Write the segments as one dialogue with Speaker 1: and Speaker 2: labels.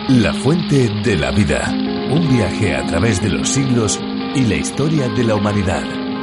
Speaker 1: La Fuente de la Vida. Un viaje a través de los siglos y la historia de la humanidad.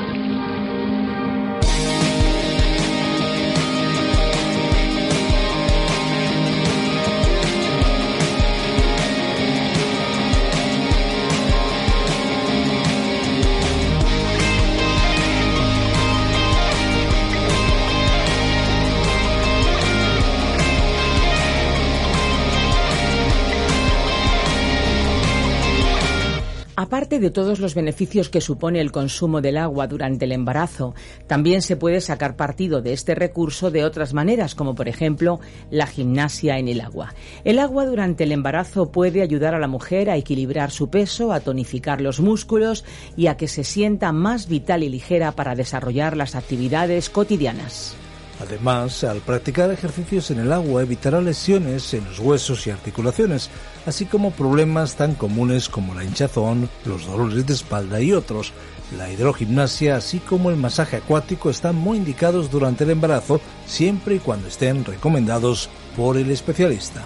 Speaker 2: Aparte de todos los beneficios que supone el consumo del agua durante el embarazo, también se puede sacar partido de este recurso de otras maneras, como por ejemplo la gimnasia en el agua. El agua durante el embarazo puede ayudar a la mujer a equilibrar su peso, a tonificar los músculos y a que se sienta más vital y ligera para desarrollar las actividades cotidianas.
Speaker 3: Además, al practicar ejercicios en el agua evitará lesiones en los huesos y articulaciones, así como problemas tan comunes como la hinchazón, los dolores de espalda y otros. La hidrogimnasia, así como el masaje acuático, están muy indicados durante el embarazo, siempre y cuando estén recomendados por el especialista.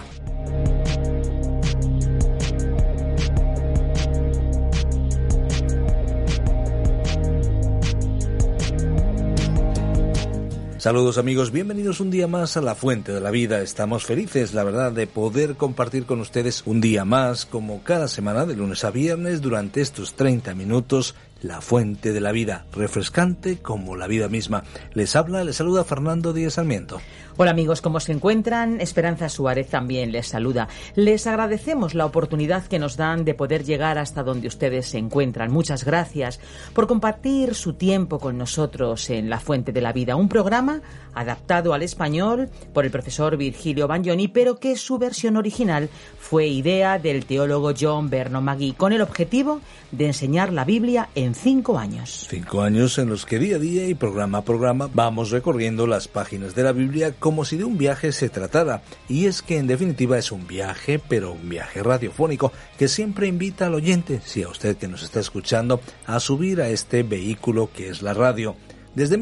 Speaker 3: Saludos amigos, bienvenidos un día más a La Fuente de la Vida. Estamos felices, la verdad, de poder compartir con ustedes un día más, como cada semana, de lunes a viernes, durante estos 30 minutos, La Fuente de la Vida, refrescante como la vida misma. Les saluda Fernando Díaz Sarmiento.
Speaker 2: Hola amigos, ¿cómo se encuentran? Esperanza Suárez también les saluda. Les agradecemos la oportunidad que nos dan de poder llegar hasta donde ustedes se encuentran. Muchas gracias por compartir su tiempo con nosotros en La Fuente de la Vida, un programa adaptado al español por el profesor Virgilio Bagnoni, pero que su versión original fue idea del teólogo John Vernon McGee, con el objetivo de enseñar la Biblia en 5 años.
Speaker 3: 5 años en los que día a día y programa a programa vamos recorriendo las páginas de la Biblia como si de un viaje se tratara. Y es que en definitiva es un viaje, pero un viaje radiofónico que siempre invita al oyente, si a usted que nos está escuchando, a subir a este vehículo que es la radio. Desde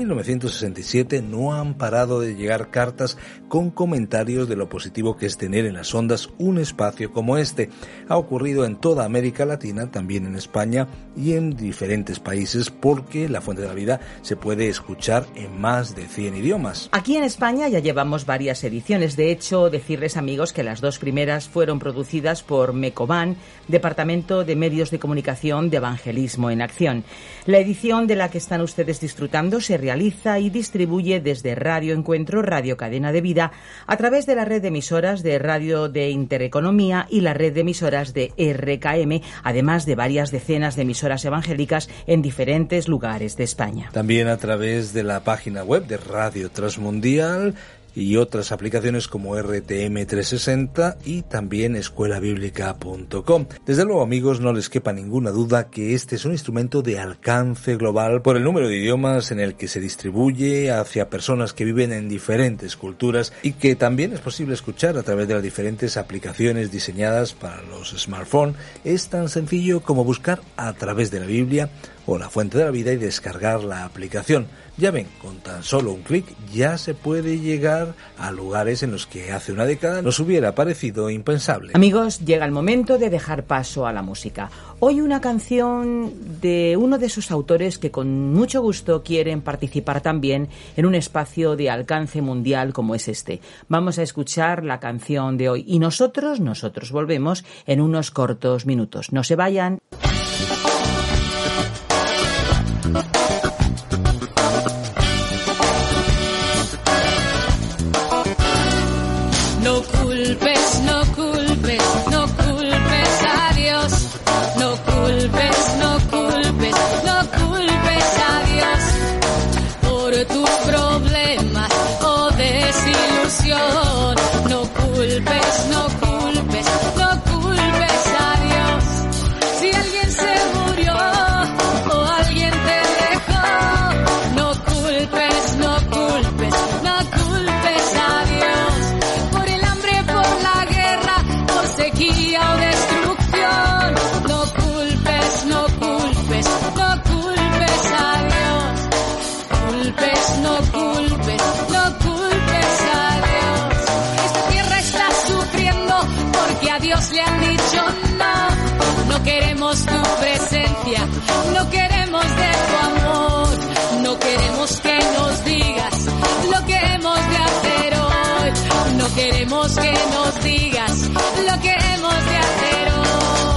Speaker 3: 1967 no han parado de llegar cartas con comentarios de lo positivo que es tener en las ondas un espacio como este. Ha ocurrido en toda América Latina, también en España y en diferentes países, porque La Fuente de la Vida se puede escuchar en más de 100 idiomas.
Speaker 2: Aquí en España ya llevamos varias ediciones. De hecho, decirles amigos que las 2 primeras fueron producidas por Mecoban, Departamento de Medios de Comunicación de Evangelismo en Acción. La edición de la que están ustedes disfrutando se realiza y distribuye desde Radio Encuentro, Radio Cadena de Vida, a través de la red de emisoras de Radio de Intereconomía y la red de emisoras de RKM, además de varias decenas de emisoras evangélicas en diferentes lugares de España.
Speaker 3: También a través de la página web de Radio Transmundial y otras aplicaciones como RTM 360 y también escuelabiblica.com. Desde luego, amigos, no les quepa ninguna duda que este es un instrumento de alcance global por el número de idiomas en el que se distribuye hacia personas que viven en diferentes culturas y que también es posible escuchar a través de las diferentes aplicaciones diseñadas para los smartphones. Es tan sencillo como buscar a través de la Biblia o La Fuente de la Vida y descargar la aplicación. Ya ven, con tan solo un clic ya se puede llegar a lugares en los que hace una década nos hubiera parecido impensable.
Speaker 2: Amigos, llega el momento de dejar paso a la música. Hoy una canción de uno de sus autores que con mucho gusto quieren participar también en un espacio de alcance mundial como es este. Vamos a escuchar la canción de hoy y nosotros volvemos en unos cortos minutos. No se vayan.
Speaker 4: No culpes, no culpes, no culpes a Dios. No culpes, no culpes, no culpes a Dios por tus problemas o desilusión. No culpes, no culpes, no culpes a Dios. Si alguien se murió o alguien te dejó, no culpes, no culpes, no culpes a Dios. Sequía o destrucción, no culpes, no culpes, no culpes a Dios. Culpes, no culpes, no culpes a Dios. Esta tierra está sufriendo queremos tu presencia, no queremos de tu amor, no queremos que nos digas lo que hemos de hacer hoy, no queremos que nos digas lo que hemos de hacer hoy.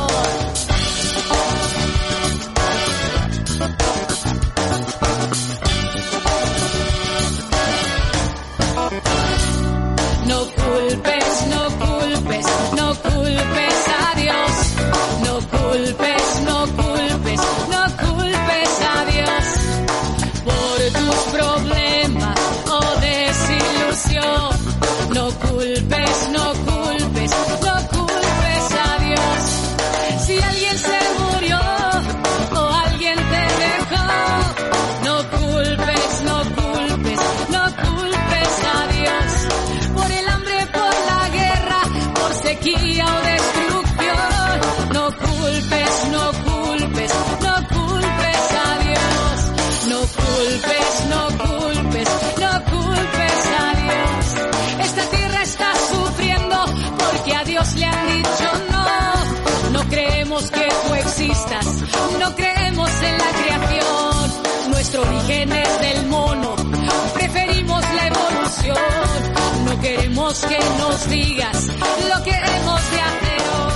Speaker 4: No culpes, no culpes, no culpes a Dios. No culpes, no culpes, no culpes a Dios por tus problemas o desilusión. No culpes, no culpes, no culpes a Dios. Si alguien se murió o alguien te dejó, no culpes, no culpes, no culpes a Dios. Por el hambre, por la guerra, por sequía o destrucción, no culpes, no culpes, no culpes a Dios. No culpes, no culpes, no culpes a Dios. Esta tierra está sufriendo porque a Dios le han dicho no. No creemos que tú existas, no creemos en la creación. Nuestro origen es del mono, preferimos la evolución. No queremos que nos digas lo que hemos de hacer hoy.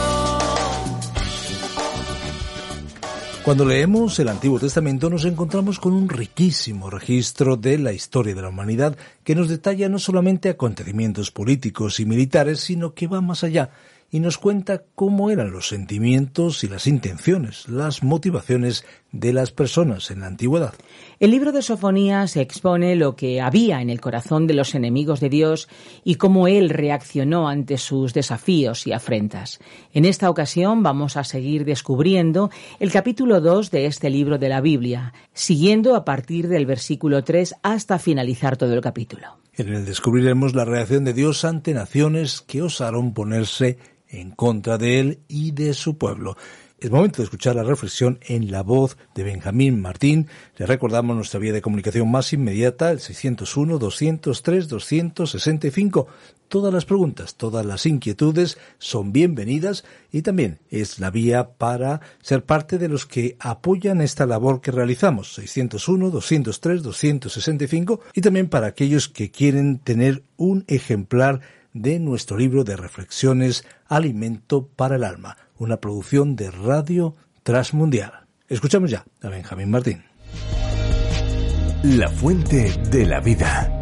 Speaker 3: Cuando leemos el Antiguo Testamento nos encontramos con un riquísimo registro de la historia de la humanidad que nos detalla no solamente acontecimientos políticos y militares, sino que va más allá y nos cuenta cómo eran los sentimientos y las intenciones, las motivaciones de las personas en la antigüedad.
Speaker 2: El libro de Sofonías expone lo que había en el corazón de los enemigos de Dios y cómo él reaccionó ante sus desafíos y afrentas. En esta ocasión vamos a seguir descubriendo el capítulo 2 de este libro de la Biblia, siguiendo a partir del versículo 3 hasta finalizar todo el capítulo.
Speaker 3: En él descubriremos la reacción de Dios ante naciones que osaron ponerse en contra de él y de su pueblo. Es momento de escuchar la reflexión en la voz de Benjamín Martín. Le recordamos nuestra vía de comunicación más inmediata, el 601-203-265. Todas las preguntas, todas las inquietudes son bienvenidas y también es la vía para ser parte de los que apoyan esta labor que realizamos, 601-203-265, y también para aquellos que quieren tener un ejemplar de nuestro libro de reflexiones Alimento para el Alma, una producción de Radio Transmundial. Escuchamos ya a Benjamín Martín.
Speaker 1: La fuente de la vida.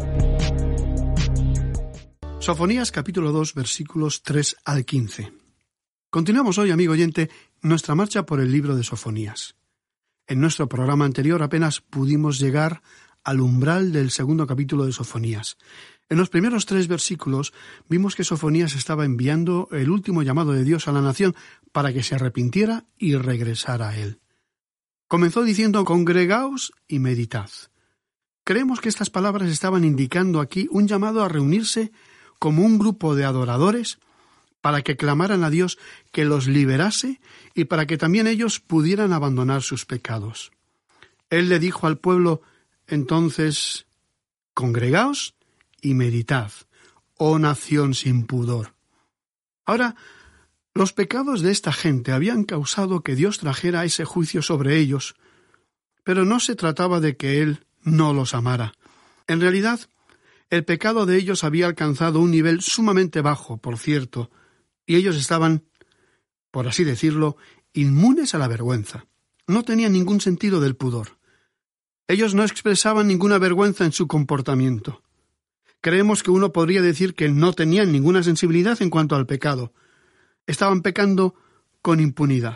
Speaker 5: Sofonías capítulo 2, versículos 3 al 15. Continuamos hoy, amigo oyente, nuestra marcha por el libro de Sofonías. En nuestro programa anterior apenas pudimos llegar al umbral del segundo capítulo de Sofonías. En los primeros 3 versículos vimos que Sofonías estaba enviando el último llamado de Dios a la nación para que se arrepintiera y regresara a él. Comenzó diciendo: congregaos y meditad. Creemos que estas palabras estaban indicando aquí un llamado a reunirse como un grupo de adoradores para que clamaran a Dios que los liberase y para que también ellos pudieran abandonar sus pecados. Él le dijo al pueblo entonces: congregaos y meditad, oh nación sin pudor. Ahora, los pecados de esta gente habían causado que Dios trajera ese juicio sobre ellos, pero no se trataba de que Él no los amara. En realidad, el pecado de ellos había alcanzado un nivel sumamente bajo, por cierto, y ellos estaban, por así decirlo, inmunes a la vergüenza. No tenían ningún sentido del pudor. Ellos no expresaban ninguna vergüenza en su comportamiento. Creemos que uno podría decir que no tenían ninguna sensibilidad en cuanto al pecado. Estaban pecando con impunidad.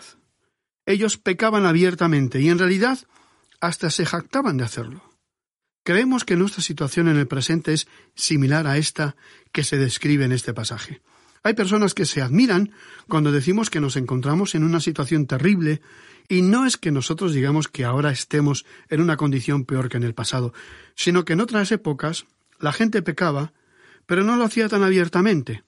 Speaker 5: Ellos pecaban abiertamente y en realidad hasta se jactaban de hacerlo. Creemos que nuestra situación en el presente es similar a esta que se describe en este pasaje. Hay personas que se admiran cuando decimos que nos encontramos en una situación terrible, y no es que nosotros digamos que ahora estemos en una condición peor que en el pasado, sino que en otras épocas la gente pecaba, pero no lo hacía tan abiertamente.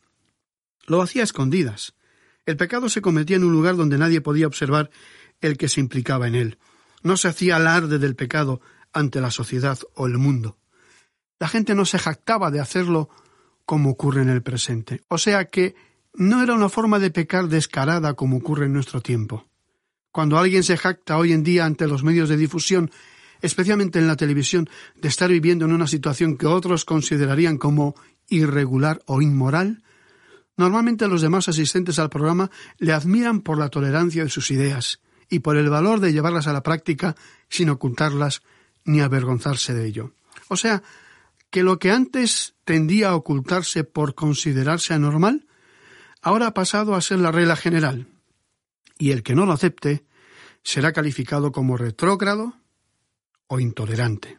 Speaker 5: Lo hacía a escondidas. El pecado se cometía en un lugar donde nadie podía observar el que se implicaba en él. No se hacía alarde del pecado ante la sociedad o el mundo. La gente no se jactaba de hacerlo como ocurre en el presente. O sea que no era una forma de pecar descarada como ocurre en nuestro tiempo. Cuando alguien se jacta hoy en día ante los medios de difusión, especialmente en la televisión, de estar viviendo en una situación que otros considerarían como irregular o inmoral, normalmente los demás asistentes al programa le admiran por la tolerancia de sus ideas y por el valor de llevarlas a la práctica sin ocultarlas ni avergonzarse de ello. O sea, que lo que antes tendía a ocultarse por considerarse anormal, ahora ha pasado a ser la regla general, y el que no lo acepte será calificado como retrógrado o intolerante.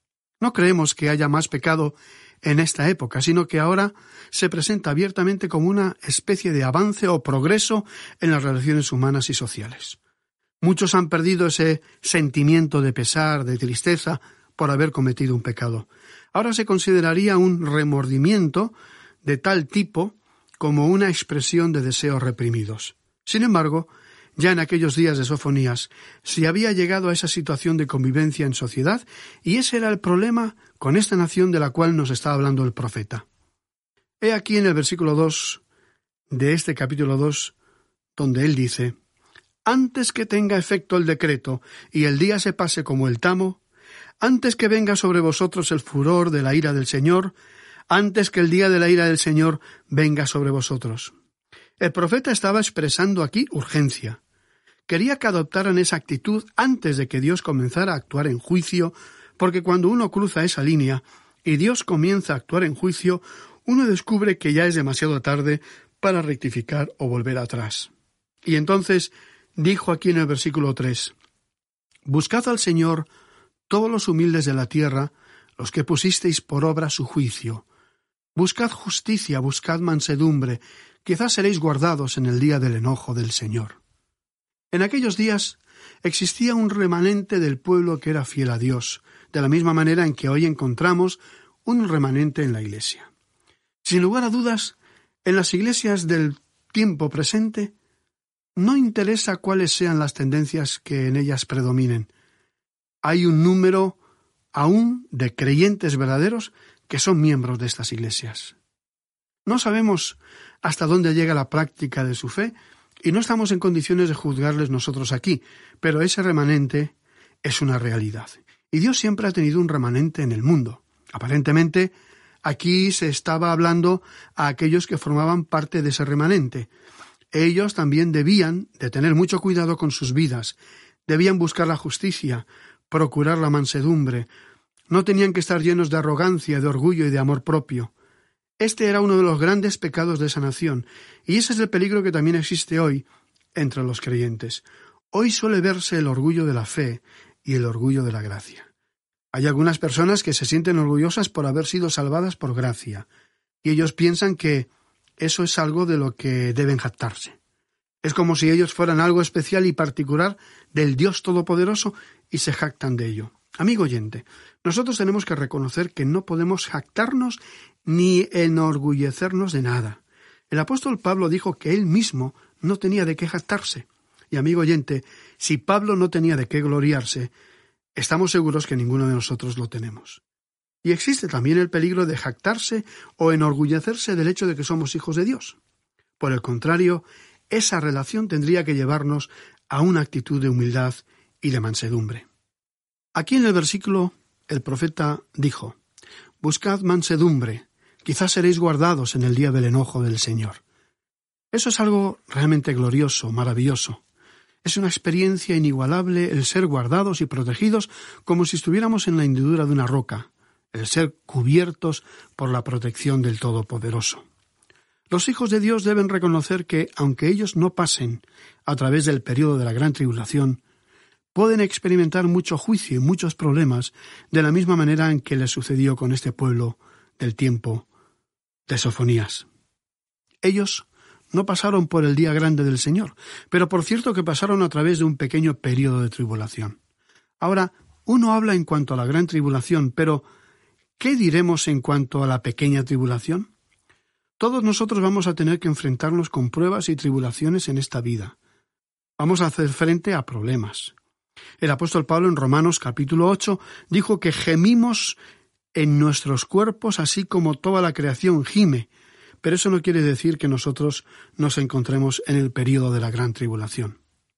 Speaker 5: No creemos que haya más pecado en esta época, sino que ahora se presenta abiertamente como una especie de avance o progreso en las relaciones humanas y sociales. Muchos han perdido ese sentimiento de pesar, de tristeza, por haber cometido un pecado. Ahora se consideraría un remordimiento de tal tipo como una expresión de deseos reprimidos. Sin embargo, ya en aquellos días de Sofonías se había llegado a esa situación de convivencia en sociedad, y ese era el problema con esta nación de la cual nos está hablando el profeta. He aquí en el versículo 2 de este capítulo 2, donde él dice: «Antes que tenga efecto el decreto y el día se pase como el tamo, antes que venga sobre vosotros el furor de la ira del Señor, antes que el día de la ira del Señor venga sobre vosotros». El profeta estaba expresando aquí urgencia. Quería que adoptaran esa actitud antes de que Dios comenzara a actuar en juicio, porque cuando uno cruza esa línea y Dios comienza a actuar en juicio, uno descubre que ya es demasiado tarde para rectificar o volver atrás. Y entonces dijo aquí en el versículo 3: «Buscad al Señor todos los humildes de la tierra, los que pusisteis por obra su juicio. Buscad justicia, buscad mansedumbre, quizás seréis guardados en el día del enojo del Señor». En aquellos días existía un remanente del pueblo que era fiel a Dios, de la misma manera en que hoy encontramos un remanente en la Iglesia. Sin lugar a dudas, en las iglesias del tiempo presente no interesa cuáles sean las tendencias que en ellas predominen. Hay un número aún de creyentes verdaderos que son miembros de estas iglesias. No sabemos hasta dónde llega la práctica de su fe y no estamos en condiciones de juzgarles nosotros aquí, pero ese remanente es una realidad. Y Dios siempre ha tenido un remanente en el mundo. Aparentemente, aquí se estaba hablando a aquellos que formaban parte de ese remanente. Ellos también debían de tener mucho cuidado con sus vidas, debían buscar la justicia, procurar la mansedumbre, no tenían que estar llenos de arrogancia, de orgullo y de amor propio. Este era uno de los grandes pecados de esa nación, y ese es el peligro que también existe hoy entre los creyentes. Hoy suele verse el orgullo de la fe y el orgullo de la gracia. Hay algunas personas que se sienten orgullosas por haber sido salvadas por gracia, y ellos piensan que eso es algo de lo que deben jactarse. Es como si ellos fueran algo especial y particular del Dios Todopoderoso y se jactan de ello. Amigo oyente, nosotros tenemos que reconocer que no podemos jactarnos ni enorgullecernos de nada. El apóstol Pablo dijo que él mismo no tenía de qué jactarse. Y amigo oyente, si Pablo no tenía de qué gloriarse, estamos seguros que ninguno de nosotros lo tenemos. Y existe también el peligro de jactarse o enorgullecerse del hecho de que somos hijos de Dios. Por el contrario, esa relación tendría que llevarnos a una actitud de humildad y de mansedumbre. Aquí en el versículo, el profeta dijo: «Buscad mansedumbre, quizás seréis guardados en el día del enojo del Señor». Eso es algo realmente glorioso, maravilloso. Es una experiencia inigualable el ser guardados y protegidos como si estuviéramos en la hendidura de una roca, el ser cubiertos por la protección del Todopoderoso. Los hijos de Dios deben reconocer que, aunque ellos no pasen a través del período de la gran tribulación, pueden experimentar mucho juicio y muchos problemas de la misma manera en que les sucedió con este pueblo del tiempo de Sofonías. Ellos no pasaron por el día grande del Señor, pero por cierto que pasaron a través de un pequeño período de tribulación. Ahora, uno habla en cuanto a la gran tribulación, pero ¿qué diremos en cuanto a la pequeña tribulación? Todos nosotros vamos a tener que enfrentarnos con pruebas y tribulaciones en esta vida. Vamos a hacer frente a problemas. El apóstol Pablo en Romanos capítulo 8 dijo que gemimos en nuestros cuerpos así como toda la creación gime, pero eso no quiere decir que nosotros nos encontremos en el período de la gran tribulación.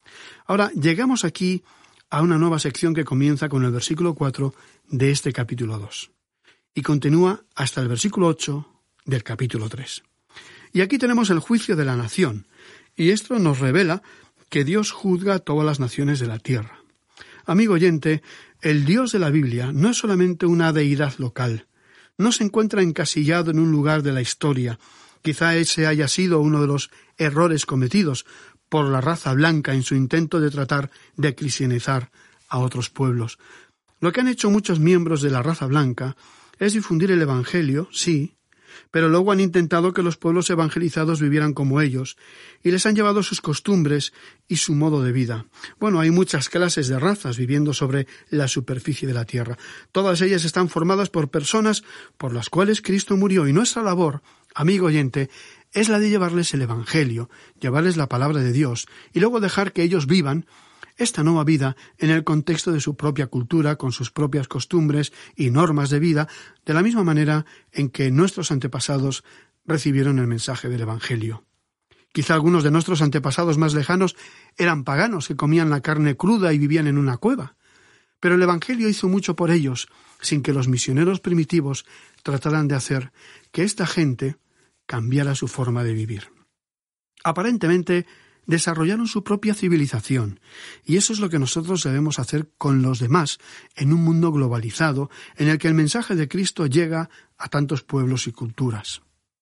Speaker 5: Ahora, llegamos aquí a una nueva sección que comienza con el versículo 4 de este capítulo 2 y continúa hasta el versículo 8 del capítulo 3. Y aquí tenemos el juicio de la nación, y esto nos revela que Dios juzga a todas las naciones de la tierra. Amigo oyente, el Dios de la Biblia no es solamente una deidad local, no se encuentra encasillado en un lugar de la historia. Quizá ese haya sido uno de los errores cometidos por la raza blanca en su intento de tratar de cristianizar a otros pueblos. Lo que han hecho muchos miembros de la raza blanca es difundir el Evangelio, sí, pero luego han intentado que los pueblos evangelizados vivieran como ellos, y les han llevado sus costumbres y su modo de vida. Bueno, hay muchas clases de razas viviendo sobre la superficie de la tierra. Todas ellas están formadas por personas por las cuales Cristo murió, y nuestra labor, amigo oyente, es la de llevarles el Evangelio, llevarles la palabra de Dios, y luego dejar que ellos vivan esta nueva vida en el contexto de su propia cultura, con sus propias costumbres y normas de vida, de la misma manera en que nuestros antepasados recibieron el mensaje del Evangelio. Quizá algunos de nuestros antepasados más lejanos eran paganos que comían la carne cruda y vivían en una cueva, pero el Evangelio hizo mucho por ellos, sin que los misioneros primitivos trataran de hacer que esta gente cambiara su forma de vivir. Aparentemente, desarrollaron su propia civilización, y eso es lo que nosotros debemos hacer con los demás en un mundo globalizado en el que el mensaje de Cristo llega a tantos pueblos y culturas.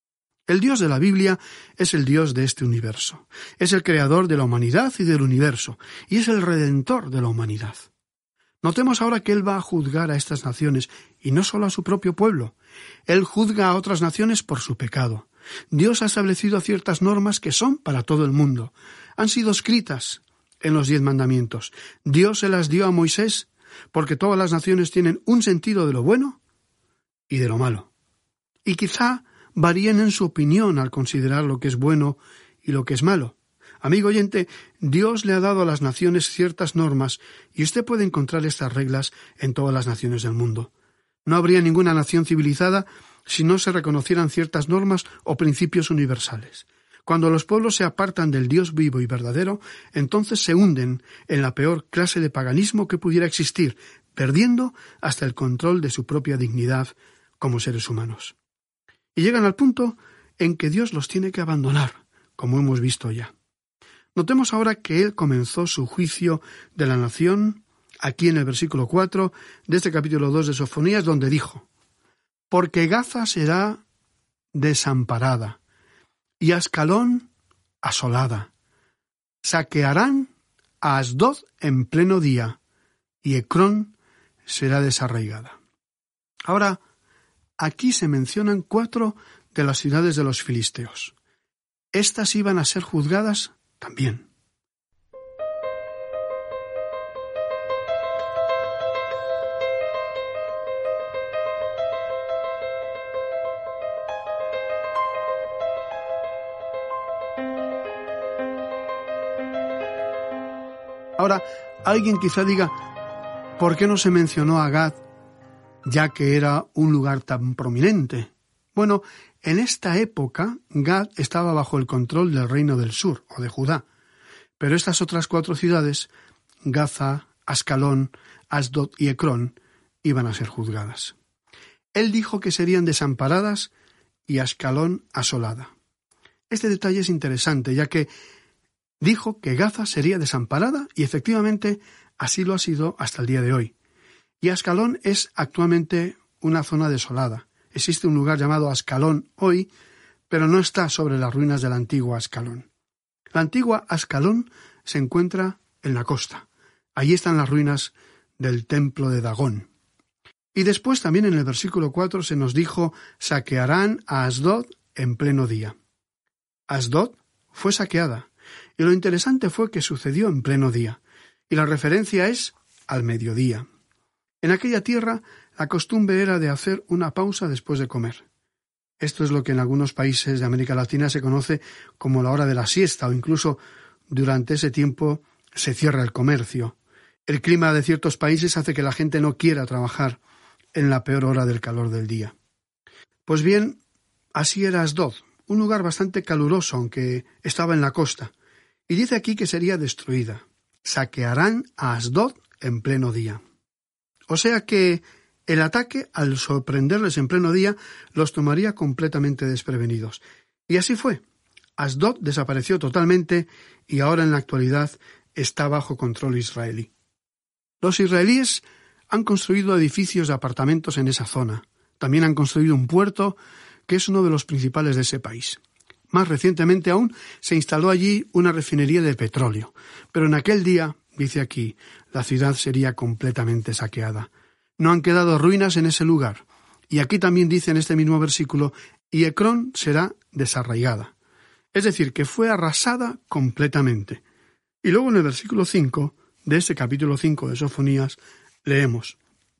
Speaker 5: El Dios de la Biblia es el Dios de este universo, es el creador de la humanidad y del universo, y es el redentor de la humanidad. Notemos ahora que Él va a juzgar a estas naciones, y no solo a su propio pueblo. Él juzga a otras naciones por su pecado. Dios ha establecido ciertas normas que son para todo el mundo. Han sido escritas en los 10 mandamientos. Dios se las dio a Moisés porque todas las naciones tienen un sentido de lo bueno y de lo malo. Y quizá varíen en su opinión al considerar lo que es bueno y lo que es malo. Amigo oyente, Dios le ha dado a las naciones ciertas normas y usted puede encontrar estas reglas en todas las naciones del mundo. No habría ninguna nación civilizada si no se reconocieran ciertas normas o principios universales. Cuando los pueblos se apartan del Dios vivo y verdadero, entonces se hunden en la peor clase de paganismo que pudiera existir, perdiendo hasta el control de su propia dignidad como seres humanos. Y llegan al punto en que Dios los tiene que abandonar, como hemos visto ya. Notemos ahora que Él comenzó su juicio de la nación aquí en el versículo 4 de este capítulo 2 de Sofonías, donde dijo: porque Gaza será desamparada, y Ascalón asolada. Saquearán a Asdod en pleno día, y Ecrón será desarraigada. Ahora, aquí se mencionan 4 de las ciudades de los filisteos. Estas iban a ser juzgadas también. Ahora, alguien quizá diga, ¿por qué no se mencionó a Gad, ya que era un lugar tan prominente? Bueno, en esta época, Gad estaba bajo el control del reino del sur, o de Judá. Pero estas otras 4 ciudades, Gaza, Ascalón, Asdod y Ecrón, iban a ser juzgadas. Él dijo que serían desamparadas y Ascalón asolada. Este detalle es interesante, ya que dijo que Gaza sería desamparada y efectivamente así lo ha sido hasta el día de hoy. Y Ascalón es actualmente una zona desolada. Existe un lugar llamado Ascalón hoy, pero no está sobre las ruinas de la antigua Ascalón. La antigua Ascalón se encuentra en la costa. Allí están las ruinas del templo de Dagón. Y después también en el versículo 4 se nos dijo: saquearán a Asdod en pleno día. Asdod fue saqueada. Y lo interesante fue que sucedió en pleno día, y la referencia es al mediodía. En aquella tierra la costumbre era de hacer una pausa después de comer. Esto es lo que en algunos países de América Latina se conoce como la hora de la siesta, o incluso durante ese tiempo se cierra el comercio. El clima de ciertos países hace que la gente no quiera trabajar en la peor hora del calor del día. Pues bien, así era Asdod, un lugar bastante caluroso, aunque estaba en la costa. Y dice aquí que sería destruida. saquearán a Asdod en pleno día. O sea que el ataque, al sorprenderles en pleno día, los tomaría completamente desprevenidos. Y así fue. Asdod desapareció totalmente y ahora en la actualidad está bajo control israelí. Los israelíes han construido edificios de apartamentos en esa zona. También han construido un puerto que es uno de los principales de ese país. Más recientemente aún se instaló allí una refinería de petróleo. Pero en aquel día, dice aquí, la ciudad sería completamente saqueada. No han quedado ruinas en ese lugar. Y aquí también dice en este mismo versículo, y Ecrón será desarraigada. Es decir, que fue arrasada completamente. Y luego en el versículo 5 de este capítulo 5 de Sofonías leemos: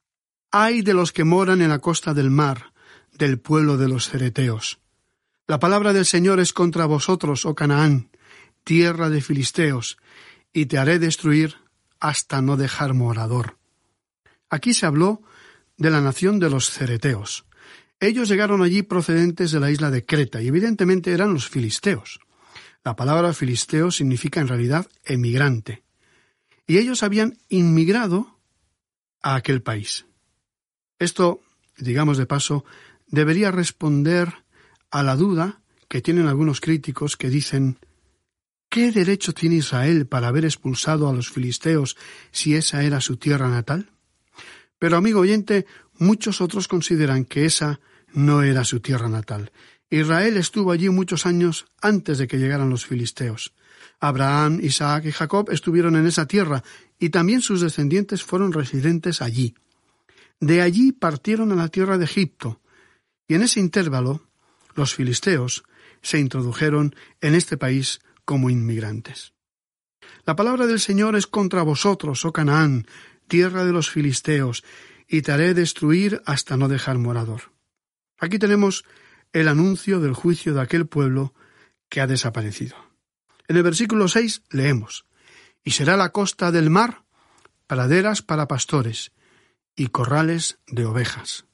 Speaker 5: «Ay de los que moran en la costa del mar, del pueblo de los cereteos. La palabra del Señor es contra vosotros, oh Canaán, tierra de filisteos, y te haré destruir hasta no dejar morador». Aquí se habló de la nación de los cereteos. Ellos llegaron allí procedentes de la isla de Creta y evidentemente eran los filisteos. La palabra filisteo significa en realidad emigrante. Y ellos habían inmigrado a aquel país. Esto, digamos de paso, debería responder a la duda que tienen algunos críticos que dicen: ¿qué derecho tiene Israel para haber expulsado a los filisteos si esa era su tierra natal? Pero, amigo oyente, muchos otros consideran que esa no era su tierra natal. Israel estuvo allí muchos años antes de que llegaran los filisteos. Abraham, Isaac y Jacob estuvieron en esa tierra y también sus descendientes fueron residentes allí. De allí partieron a la tierra de Egipto y en ese intervalo los filisteos se introdujeron en este país como inmigrantes. La palabra del Señor es contra vosotros, oh Canaán, tierra de los filisteos, y te haré destruir hasta no dejar morador. Aquí tenemos el anuncio del juicio de aquel pueblo que ha desaparecido. En el versículo 6 leemos: «Y será la costa del mar praderas para pastores y corrales de ovejas».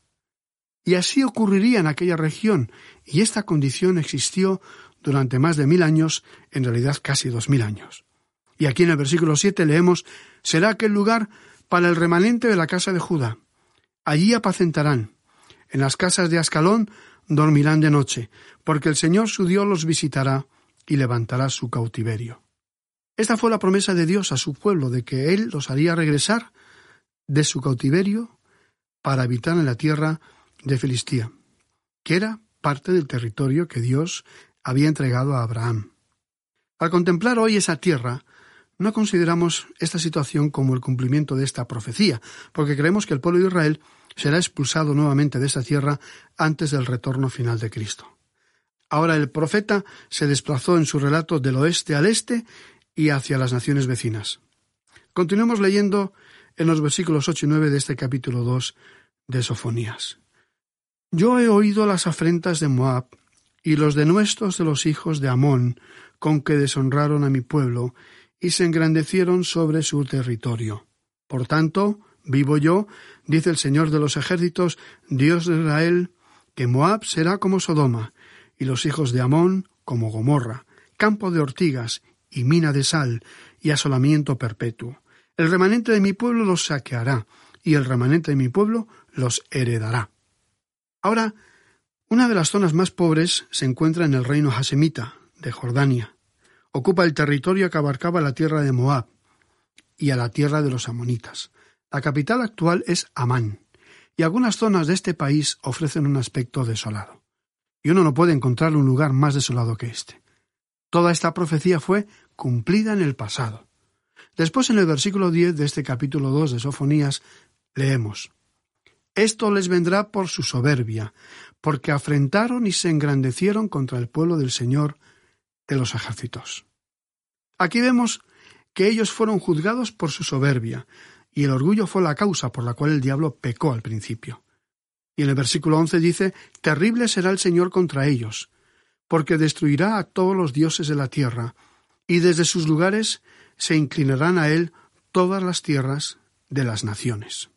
Speaker 5: Y así ocurriría en aquella región, y esta condición existió durante más de 1000 años, en realidad casi 2000 años. Y aquí en el versículo 7 leemos: «Será aquel lugar para el remanente de la casa de Judá. Allí apacentarán. En las casas de Ascalón dormirán de noche, porque el Señor su Dios los visitará y levantará su cautiverio». Esta fue la promesa de Dios a su pueblo, de que Él los haría regresar de su cautiverio para habitar en la tierra de Filistía, que era parte del territorio que Dios había entregado a Abraham. Al contemplar hoy esa tierra, no consideramos esta situación como el cumplimiento de esta profecía, porque creemos que el pueblo de Israel será expulsado nuevamente de esta tierra antes del retorno final de Cristo. Ahora el profeta se desplazó en su relato del oeste al este y hacia las naciones vecinas. Continuemos leyendo en los versículos 8 y 9 de este capítulo 2 de Sofonías. «Yo he oído las afrentas de Moab y los denuestos de los hijos de Amón, con que deshonraron a mi pueblo y se engrandecieron sobre su territorio. Por tanto, vivo yo, dice el Señor de los ejércitos, Dios de Israel, que Moab será como Sodoma, y los hijos de Amón como Gomorra, campo de ortigas y mina de sal, y asolamiento perpetuo. El remanente de mi pueblo los saqueará, y el remanente de mi pueblo los heredará». Ahora, una de las zonas más pobres se encuentra en el reino hasemita de Jordania. Ocupa el territorio que abarcaba la tierra de Moab y a la tierra de los amonitas. La capital actual es Amán, y algunas zonas de este país ofrecen un aspecto desolado. Y uno no puede encontrar un lugar más desolado que este. Toda esta profecía fue cumplida en el pasado. Después, en el versículo 10 de este capítulo 2 de Sofonías, leemos: «Esto les vendrá por su soberbia, porque afrentaron y se engrandecieron contra el pueblo del Señor de los ejércitos». Aquí vemos que ellos fueron juzgados por su soberbia, y el orgullo fue la causa por la cual el diablo pecó al principio. Y en el versículo 11 dice: «Terrible será el Señor contra ellos, porque destruirá a todos los dioses de la tierra, y desde sus lugares se inclinarán a él todas las tierras de las naciones».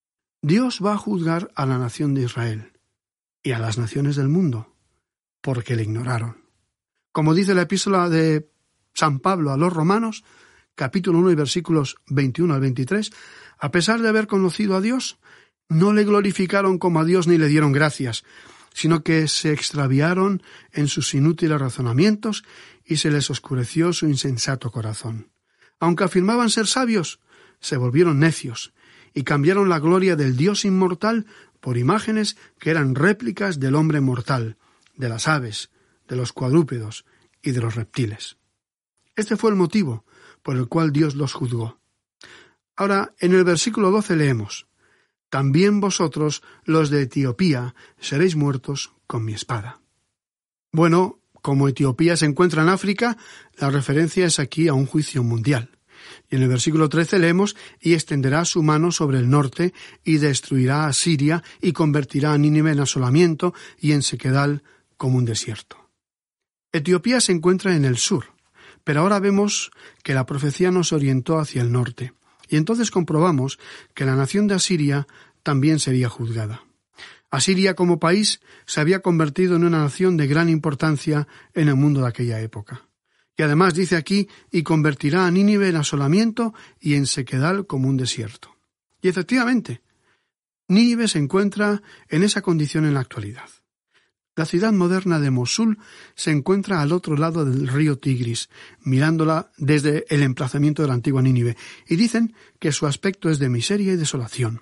Speaker 5: Dios va a juzgar a la nación de Israel y a las naciones del mundo, porque le ignoraron. Como dice la epístola de San Pablo a los romanos, capítulo 1 y versículos 21 al 23, a pesar de haber conocido a Dios, no le glorificaron como a Dios ni le dieron gracias, sino que se extraviaron en sus inútiles razonamientos y se les oscureció su insensato corazón. Aunque afirmaban ser sabios, se volvieron necios y cambiaron la gloria del Dios inmortal por imágenes que eran réplicas del hombre mortal, de las aves, de los cuadrúpedos y de los reptiles. Este fue el motivo por el cual Dios los juzgó. Ahora, en el versículo 12 leemos: «También vosotros, los de Etiopía, seréis muertos con mi espada». Bueno, como Etiopía se encuentra en África, la referencia es aquí a un juicio mundial. Y en el versículo 13 leemos: «Y extenderá su mano sobre el norte, y destruirá a Siria, y convertirá a Nínive en asolamiento, y en sequedal como un desierto». Etiopía se encuentra en el sur, pero ahora vemos que la profecía nos orientó hacia el norte, y entonces comprobamos que la nación de Asiria también sería juzgada. Asiria como país se había convertido en una nación de gran importancia en el mundo de aquella época. Y además dice aquí: «Y convertirá a Nínive en asolamiento y en sequedal como un desierto». Y efectivamente, Nínive se encuentra en esa condición en la actualidad. La ciudad moderna de Mosul se encuentra al otro lado del río Tigris, mirándola desde el emplazamiento de la antigua Nínive, y dicen que su aspecto es de miseria y desolación.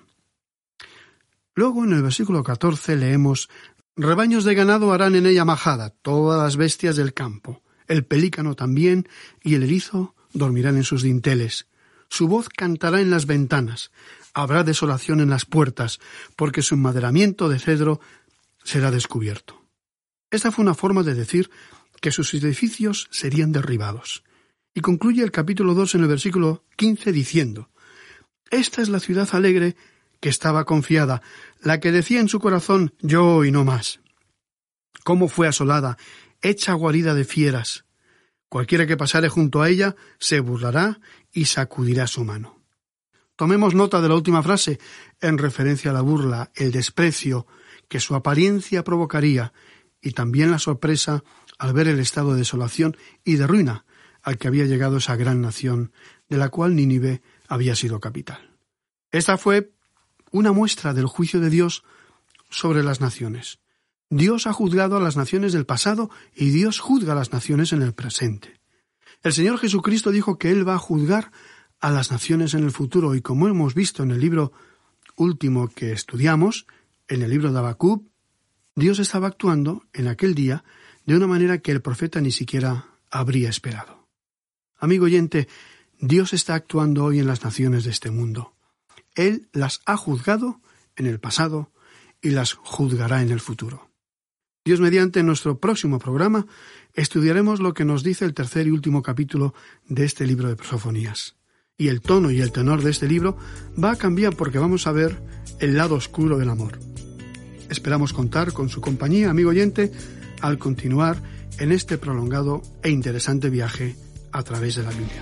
Speaker 5: Luego, en el versículo 14, leemos: «Rebaños de ganado harán en ella majada, todas las bestias del campo. El pelícano también, y el erizo dormirán en sus dinteles. Su voz cantará en las ventanas. Habrá desolación en las puertas, porque su enmaderamiento de cedro será descubierto». Esta fue una forma de decir que sus edificios serían derribados. Y concluye el capítulo 2 en el versículo 15 diciendo: «Esta es la ciudad alegre que estaba confiada, la que decía en su corazón: yo y no más. Cómo fue asolada, hecha guarida de fieras. Cualquiera que pasare junto a ella se burlará y sacudirá su mano». Tomemos nota de la última frase en referencia a la burla, el desprecio que su apariencia provocaría, y también la sorpresa al ver el estado de desolación y de ruina al que había llegado esa gran nación, de la cual Nínive había sido capital. Esta fue una muestra del juicio de Dios sobre las naciones. Dios ha juzgado a las naciones del pasado y Dios juzga a las naciones en el presente. El Señor Jesucristo dijo que Él va a juzgar a las naciones en el futuro, y como hemos visto en el libro último que estudiamos, en el libro de Habacuc, Dios estaba actuando en aquel día de una manera que el profeta ni siquiera habría esperado. Amigo oyente, Dios está actuando hoy en las naciones de este mundo. Él las ha juzgado en el pasado y las juzgará en el futuro. Dios mediante, en nuestro próximo programa estudiaremos lo que nos dice el tercer y último capítulo de este libro de Sofonías. Y el tono y el tenor de este libro va a cambiar, porque vamos a ver el lado oscuro del amor. Esperamos contar con su compañía, amigo oyente, al continuar en este prolongado e interesante viaje a través de la Biblia.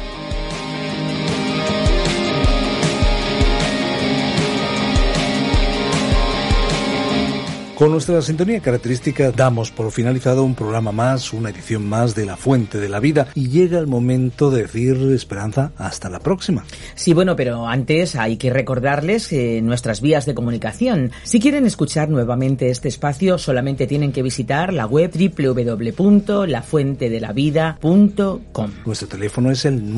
Speaker 3: Con nuestra sintonía característica damos por finalizado un programa más, una edición más de La Fuente de la Vida, y llega el momento de decir, Esperanza, hasta la próxima.
Speaker 2: Sí, bueno, pero antes hay que recordarles nuestras vías de comunicación. Si quieren escuchar nuevamente este espacio, solamente tienen que visitar la web www.lafuentedelavida.com.
Speaker 3: Nuestro teléfono es el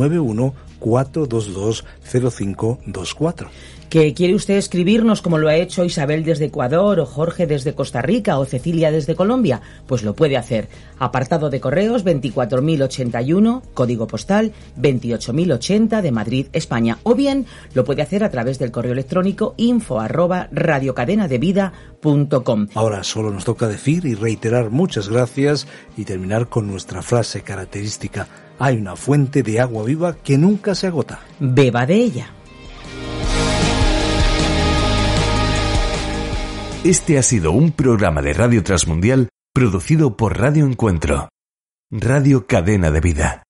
Speaker 3: 91-422-0524.
Speaker 2: ¿Que quiere usted escribirnos como lo ha hecho Isabel desde Ecuador, o Jorge desde Costa Rica, o Cecilia desde Colombia? Pues lo puede hacer. Apartado de correos 24.081, código postal 28.080 de Madrid, España. O bien lo puede hacer a través del correo electrónico info@radiocadenadevida.com.
Speaker 3: Ahora solo nos toca decir y reiterar muchas gracias y terminar con nuestra frase característica: hay una fuente de agua viva que nunca se agota.
Speaker 2: Beba de ella.
Speaker 1: Este ha sido un programa de Radio Transmundial producido por Radio Encuentro, Radio Cadena de Vida.